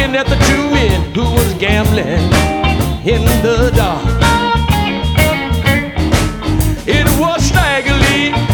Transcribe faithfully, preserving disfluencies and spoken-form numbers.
looking at the two men who was gambling in the dark. It was Stagger Lee